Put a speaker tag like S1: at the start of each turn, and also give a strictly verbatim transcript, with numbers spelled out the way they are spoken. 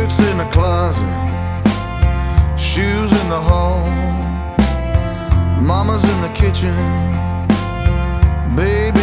S1: Shirts in the closet, shoes in the hall. Mama's in the kitchen, baby